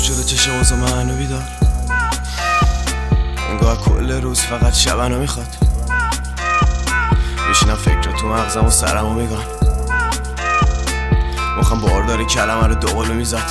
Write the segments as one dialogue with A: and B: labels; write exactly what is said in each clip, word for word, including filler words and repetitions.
A: جلو چشم واسه منو بیدار، انگار کل روز فقط شبنو میخواد. میشینم فکر تو مغزم و سرمو میگان، مخم بار داره کلمه رو دوقلو میزد.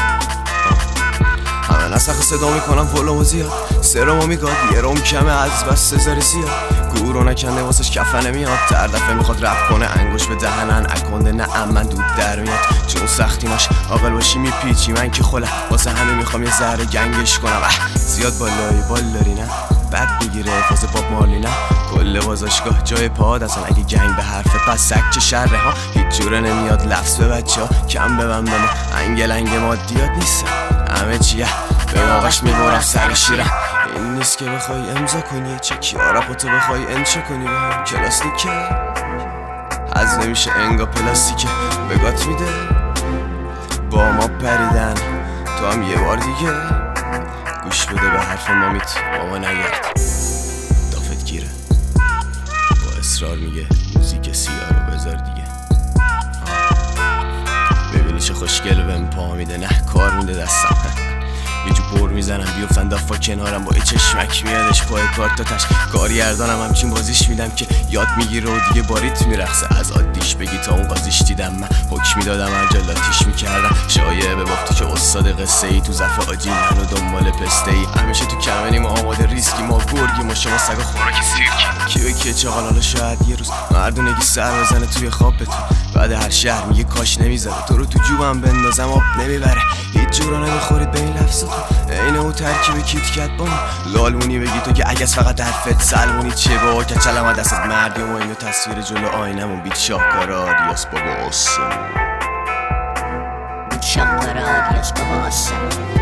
A: همه نسخ صدا میکنم ولومو زیاد، سرمو میگاد یه روم کمه از بس سزار سیاد. گورو نکنده واسش کفنه میاد، در دفعه میخواد رپ کنه انگوش به دهنن اکنده. نه امن دود در میاد چون سختیمش عاقل باشی میپیچی. من که خله واسه همه میخوام یه ذره گنگش کنم. زیاد بالایی بال داری نه، بد میگیره فاز باب مالی نه. کل بازاشگاه جای پاد اصلا اگه گنگ به حرف پس سکچ شره ها. هیچ جوره نمیاد لفظ به بچه ها کم ببن به ما. انگلنگ مادیات نیستم همه چیه به موقعش میبورم سر شیرم. این نیست که بخوای امضا کنی چکی آرا تو بخوای انشا کنی به هم کلاسیکه. از نمیشه انگا پلاستیکه بگات میده با ما پریدن. تو هم یه بار دیگه گوش بده به حرف مامیت بابا نگرد. دافت گیره با اصرار میگه موزیک سیاه رو بذار دیگه. ببینی چه خوشگل بهم پا میده، نه کار میده دستم. یه جو بر میزنم بیفتن دفا کنارم با یه چشمک میادش پای کارتاتش. کارگردانم همچین بازیش میدم که یاد میگیره و دیگه باریت میرخصه. از عادیش بگی تا اون بازیش دیدم من حکم میدادم هر جا لاتیش میکردم. شایعه به تو که استاد قصه ای تو زفه آجیل و دنبال پسته ای. همیشه تو کمنیم و آماده ریسکی ما گرگیم و شما سگا خوراک سیرکی. کی به کیه چاقال حالا شاید یه روز مردونگی سر بزنه توی خوابتون. بعد هر شهر میگه کاش نمیزده تو رو تو جوبم بندازم آب نمیبره. هیچ جورا نمیخورید به این لفظاتون عین او ترکیب کیت کت بانی. لالمونی بگی تو که اگه فقط حرفت سلمونی چه با کچلم از دستت مردیم و اینو تصویر جلو آینمون بیت شاهکار آریاس بابا آسمون.
B: بیت شاهکار آریاس بابا آسمون.